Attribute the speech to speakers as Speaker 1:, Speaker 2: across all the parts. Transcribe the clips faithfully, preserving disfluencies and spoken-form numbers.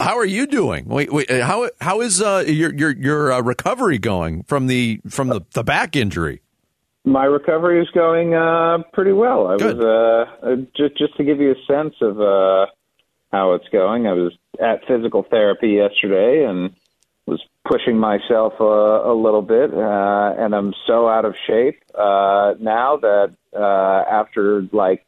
Speaker 1: how are you doing? Wait, wait, how how is uh, your your your uh, recovery going from the from the, the back injury?
Speaker 2: My recovery is going uh, pretty well. I
Speaker 1: Good.
Speaker 2: was uh, just just to give you a sense of uh, how it's going. I was at physical therapy yesterday and was pushing myself a, a little bit, uh, and I'm so out of shape uh, now that uh, after like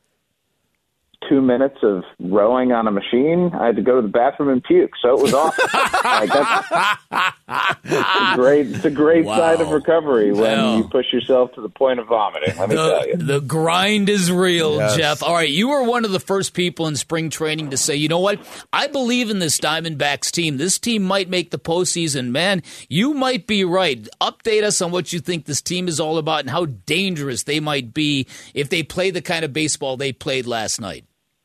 Speaker 2: two minutes of rowing on a machine, I had to go to the bathroom and puke. So it was awesome. Like that's, it's a great, it's a great
Speaker 3: Wow.
Speaker 2: side of recovery when
Speaker 3: Well.
Speaker 2: you push yourself to the point of vomiting. Let me tell you.
Speaker 3: The, the grind is real,
Speaker 1: Yes.
Speaker 3: Jeff. All right, you were one of the first people in spring training to say, you know what? I believe in this Diamondbacks team. This team might make the postseason. Man, you might be right. Update us on what you think this team is all about and how dangerous they might be if they play the kind of baseball they played last night.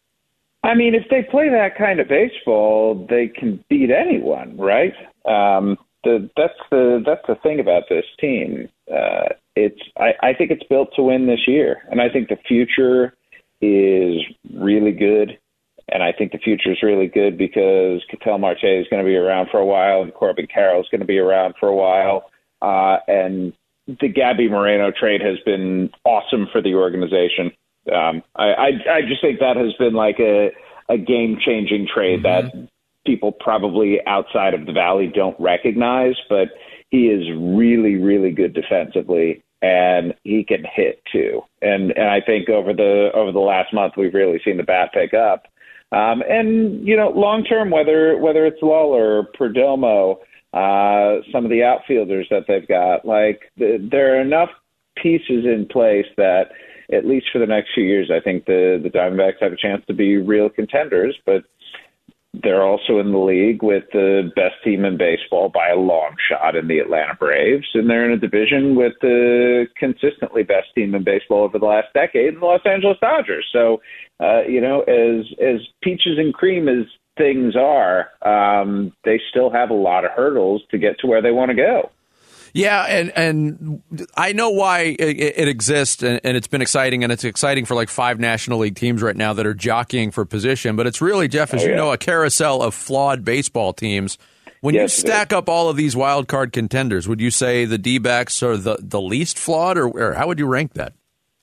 Speaker 2: I mean, if they play that kind of baseball, they can beat anyone, right? Um, the, that's the that's the thing about this team. Uh, it's I, I think it's built to win this year, and I think the future is really good. And I think the future is really good because Ketel Marte is going to be around for a while, and Corbin Carroll is going to be around for a while, uh, and the Gabby Moreno trade has been awesome for the organization. Um, I, I, I just think that has been like a, a game-changing trade mm-hmm. that people probably outside of the Valley don't recognize, but he is really, really good defensively, and he can hit too. And and I think over the over the last month we've really seen the bat pick up. Um, and you know, long term, whether whether it's Lawler, Perdomo, uh, some of the outfielders that they've got, like the, there are enough pieces in place that, at least for the next few years, I think the, the Diamondbacks have a chance to be real contenders, but they're also in the league with the best team in baseball by a long shot in the Atlanta Braves, and they're in a division with the consistently best team in baseball over the last decade, the Los Angeles Dodgers. So, uh, you know, as as peaches and cream as things are, um, they still have a lot of hurdles to get to where they want to go.
Speaker 1: Yeah, and and I know why it, it exists, and, and it's been exciting, and it's exciting for like five National League teams right now that are jockeying for position. But it's really, Jeff, as
Speaker 2: oh,
Speaker 1: you
Speaker 2: yeah.
Speaker 1: know, a carousel of flawed baseball teams. When
Speaker 2: yes,
Speaker 1: you stack up all of these wild card contenders, would you say the D-backs are the, the least flawed, or, or how would you rank that?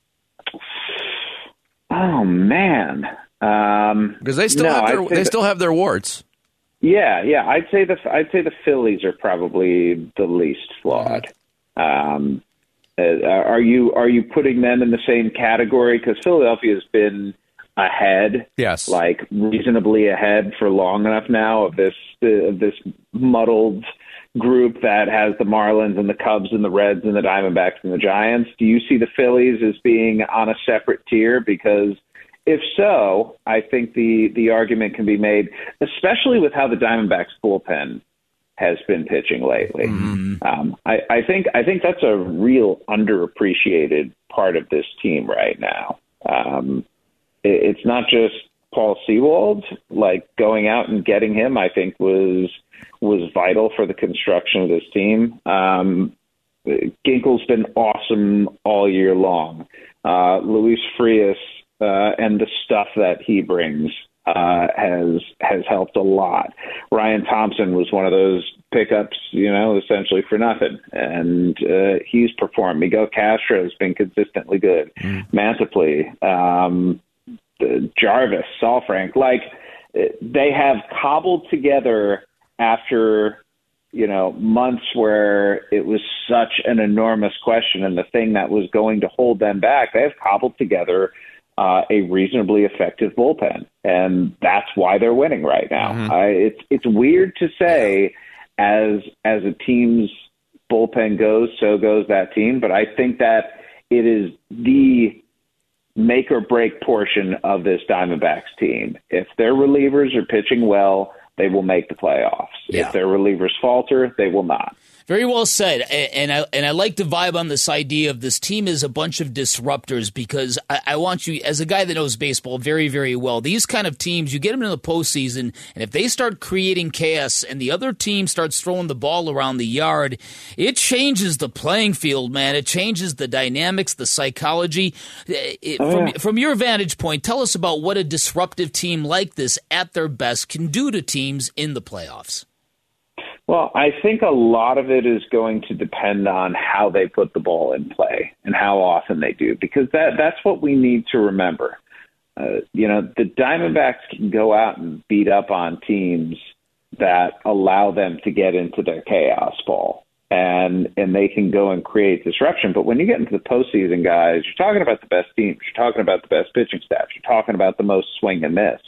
Speaker 2: Oh man, um,
Speaker 1: because they still
Speaker 2: no,
Speaker 1: have their, they
Speaker 2: that-
Speaker 1: still have their warts.
Speaker 2: Yeah, yeah. I'd say the I'd say the Phillies are probably the least flawed. Um, uh, are you are you putting them in the same category? Because Philadelphia has been ahead,
Speaker 1: yes,
Speaker 2: like reasonably ahead for long enough now of this uh, of this muddled group that has the Marlins and the Cubs and the Reds and the Diamondbacks and the Giants. Do you see the Phillies as being on a separate tier? Because if so, I think the, the argument can be made, especially with how the Diamondbacks bullpen has been pitching lately. Mm-hmm. Um, I, I think I think that's a real underappreciated part of this team right now. Um, it, it's not just Paul Sewald. Like going out and getting him, I think was was vital for the construction of this team. Um, Ginkel's been awesome all year long. Uh, Luis Frias. Uh, and the stuff that he brings uh, has has helped a lot. Ryan Thompson was one of those pickups, you know, essentially for nothing, and uh, he's performed. Miguel Castro has been consistently good. Mm. Mantiply, um, Jarvis, Saalfrank, like they have cobbled together after, you know, months where it was such an enormous question, and the thing that was going to hold them back, they have cobbled together Uh, a reasonably effective bullpen, and that's why they're winning right now. Mm-hmm. I, it's it's weird to say, as as a team's bullpen goes, so goes that team. But I think that it is the make or break portion of this Diamondbacks team. If their relievers are pitching well, they will make the playoffs. Yeah. If their relievers falter, they will not.
Speaker 3: Very well said, and I and I like the vibe on this idea of this team is a bunch of disruptors, because I, I want you, as a guy that knows baseball very, very well, these kind of teams, you get them in the postseason, and if they start creating chaos and the other team starts throwing the ball around the yard, it changes the playing field, man. It changes the dynamics, the psychology. It,
Speaker 2: oh,
Speaker 3: from,
Speaker 2: yeah.
Speaker 3: from your vantage point, tell us about what a disruptive team like this at their best can do to teams games in the playoffs?
Speaker 2: Well, I think a lot of it is going to depend on how they put the ball in play and how often they do, because that that's what we need to remember. Uh, you know, the Diamondbacks can go out and beat up on teams that allow them to get into their chaos ball, and and they can go and create disruption. But when you get into the postseason, guys, you're talking about the best teams. You're talking about the best pitching staff. You're talking about the most swing and miss.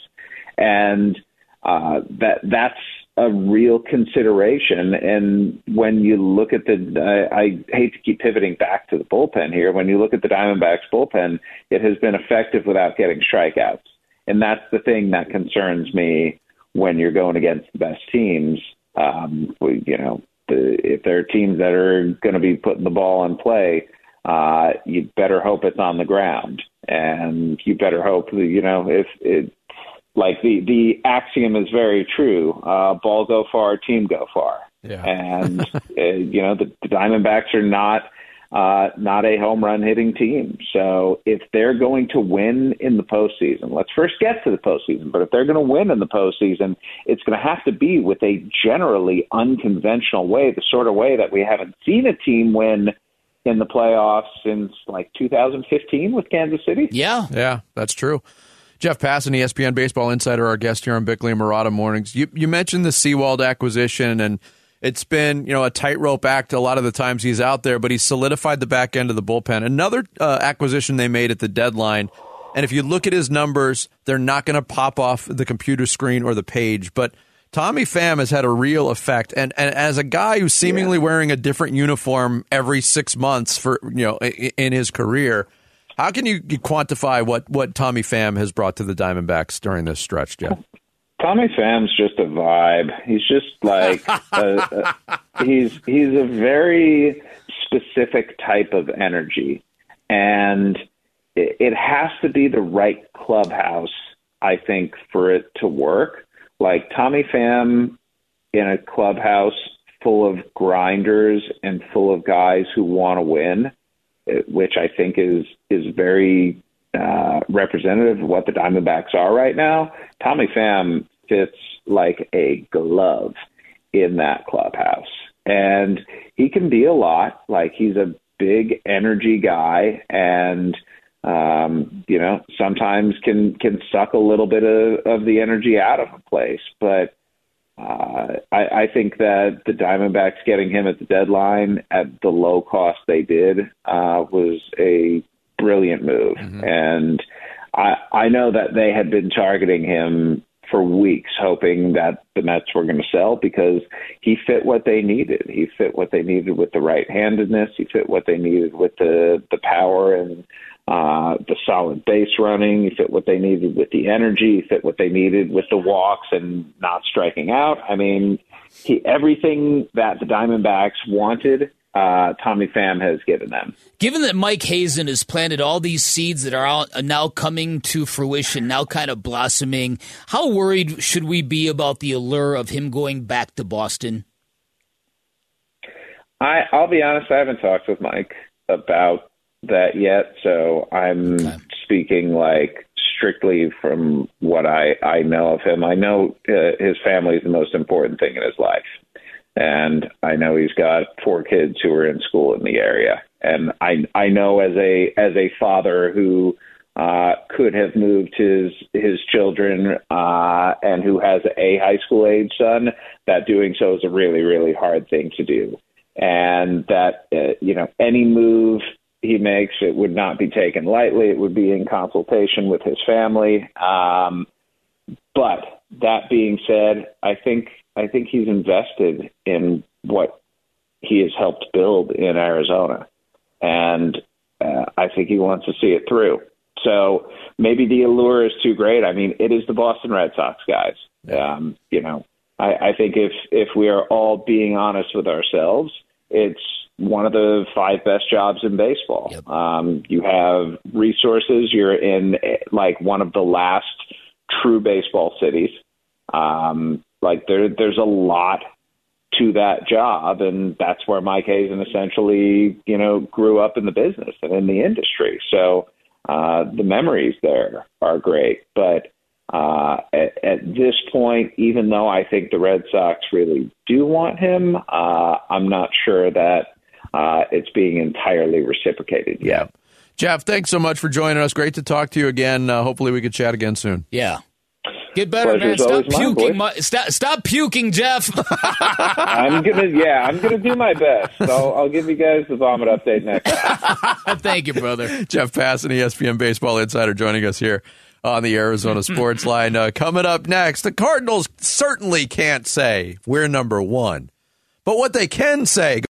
Speaker 2: And uh, that that's a real consideration. And when you look at the, I, I hate to keep pivoting back to the bullpen here. When you look at the Diamondbacks bullpen, it has been effective without getting strikeouts. And that's the thing that concerns me when you're going against the best teams. Um, we, you know, the, if there are teams that are going to be putting the ball in play, uh, you better hope it's on the ground. And you better hope, you know, if it, Like the, the axiom is very true. Uh, ball go far, team go far.
Speaker 1: Yeah.
Speaker 2: And, uh, you know, the, the Diamondbacks are not uh, not a home run hitting team. So if they're going to win in the postseason, let's first get to the postseason. But if they're going to win in the postseason, it's going to have to be with a generally unconventional way, the sort of way that we haven't seen a team win in the playoffs since like two thousand fifteen with Kansas City.
Speaker 3: Yeah.
Speaker 1: Yeah, that's true. Jeff Passan, E S P N Baseball Insider, our guest here on Bickley and Murata Mornings. You you mentioned the Sewald acquisition, and it's been, you know, a tightrope act a lot of the times he's out there, but he's solidified the back end of the bullpen. Another uh, acquisition they made at the deadline, and if you look at his numbers, they're not going to pop off the computer screen or the page, but Tommy Pham has had a real effect, and, and as a guy who's seemingly yeah. wearing a different uniform every six months for, you know, in his career, how can you, you quantify what, what Tommy Pham has brought to the Diamondbacks during this stretch, Jeff?
Speaker 2: Tommy Pham's just a vibe. He's just like a, a, he's he's a very specific type of energy, and it, it has to be the right clubhouse, I think, for it to work. Like Tommy Pham in a clubhouse full of grinders and full of guys who want to win, which I think is is very uh, representative of what the Diamondbacks are right now. Tommy Pham fits like a glove in that clubhouse. And he can be a lot. Like, he's a big energy guy, and, um, you know, sometimes can, can suck a little bit of, of the energy out of a place. But Uh, I, I think that the Diamondbacks getting him at the deadline at the low cost they did uh, was a brilliant move. Mm-hmm. And I, I know that they had been targeting him for weeks, hoping that the Mets were going to sell, because he fit what they needed. He fit what they needed with the right-handedness. He fit what they needed with the, the power and Uh, the solid base running. He fit what they needed with the energy. He fit what they needed with the walks and not striking out. I mean, he, everything that the Diamondbacks wanted, uh, Tommy Pham has given them.
Speaker 3: Given that Mike Hazen has planted all these seeds that are out, are now coming to fruition, now kind of blossoming, how worried should we be about the allure of him going back to Boston?
Speaker 2: I, I'll be honest, I haven't talked with Mike about that yet, so I'm okay. speaking like strictly from what I, I know of him. I know uh, his family is the most important thing in his life, and I know he's got four kids who are in school in the area, and I I know as a as a father who uh, could have moved his his children uh, and who has a high school age son, that doing so is a really really hard thing to do, and that uh, you know any move he makes, it would not be taken lightly. It would be in consultation with his family. Um, but that being said, I think I think he's invested in what he has helped build in Arizona, and uh, I think he wants to see it through. So maybe the allure is too great. I mean, it is the Boston Red Sox, guys. Um, you know, I, I think if if we are all being honest with ourselves, it's one of the five best jobs in baseball. Yep. Um, you have resources. You're in like one of the last true baseball cities. Um, like there, there's a lot to that job, and that's where Mike Hazen essentially, you know, grew up in the business and in the industry. So uh, the memories there are great, but Uh, at, at this point, even though I think the Red Sox really do want him, uh, I'm not sure that uh, it's being entirely reciprocated yet.
Speaker 1: Yeah. Jeff, thanks so much for joining us. Great to talk to you again. Uh, hopefully we could chat again soon.
Speaker 3: Yeah. Get better,
Speaker 2: Pleasure's
Speaker 3: man. Stop
Speaker 2: always
Speaker 3: puking.
Speaker 2: mine,
Speaker 3: My, stop, stop puking, Jeff.
Speaker 2: I'm gonna, yeah, I'm gonna do my best. So I'll give you guys the vomit update next time.
Speaker 3: Thank you, brother.
Speaker 1: Jeff Passan, E S P N Baseball Insider, joining us here on the Arizona Sports Line. Uh, coming up next, the Cardinals certainly can't say we're number one, but what they can say.